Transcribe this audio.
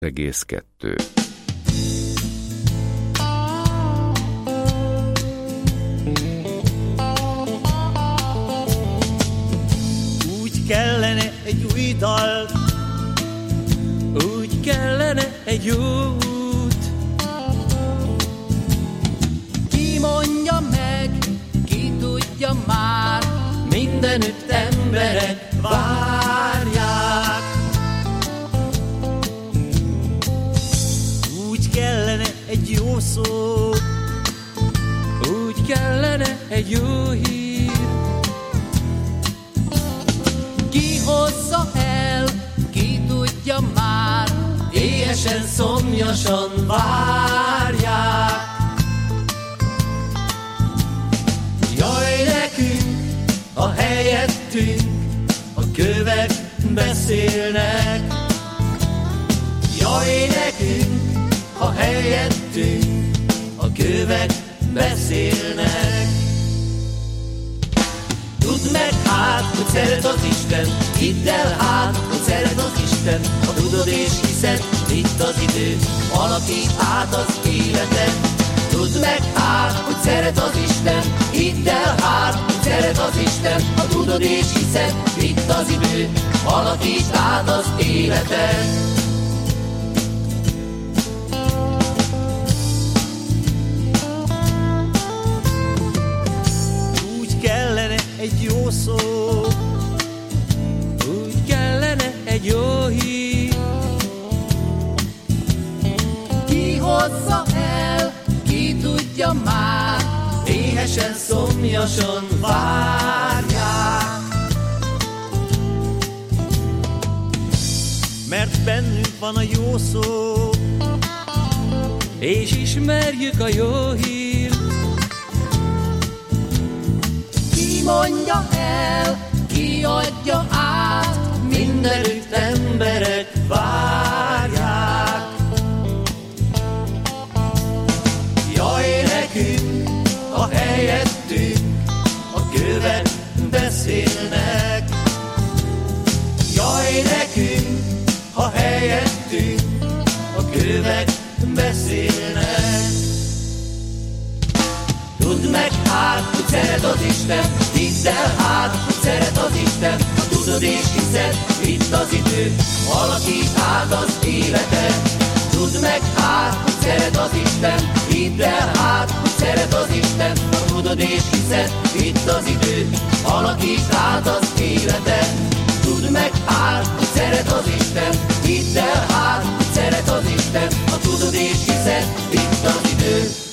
2. Úgy kellene egy új dal, úgy kellene egy jó út. Ki mondja meg, ki tudja már, Mindenütt emberek várják. Úgy kellene egy jó szó, úgy kellene egy jó hír. Ki hozza el, ki tudja már, éhesen, szomjasan várják. Jaj, nekünk, a helyettünk a kövek beszélnek. Jaj, nekünk, a helyettünk a kövek beszélnek. Tudd meg hát, hogy szeret az Isten, hidd el hát, hogy szeret az Isten. Ha tudod és hiszed, itt az idő, alakít át az életed. Tudd meg hát, hogy szeret az Isten, hidd el hát, hogy szeret az Isten. Ha tudod és hiszed, itt az idő, alakít át az életed. Úgy kellene egy jó szó, úgy kellene egy jó hír. Ki hozza el, ki tudja már, éhesen, szomjasan várják. Mert bennünk van a jó szó, és ismerjük a jó hírt. Ki mondja el, ki adja át, mindenütt emberek várják. Jaj, nekünk, a helyettünk a kövek beszélnek. Jaj, nekünk, a helyettünk a kövek beszélnek. Tudd meg hát, hogy szeret az Isten, hidd el hát, hogy szeret az Isten. Ha tudod és hiszed, itt az idő, alakít át az életed. Tudd meg hát, hogy szeret az Isten, hidd el hát, hogy szeret az Isten. Ha tudod és hiszed, itt az idő, alakít át az életed. Tudd meg hát, hogy szeret az Isten, hidd el hát, hogy szeret az Isten. Ha tudod és hiszed, itt az idő,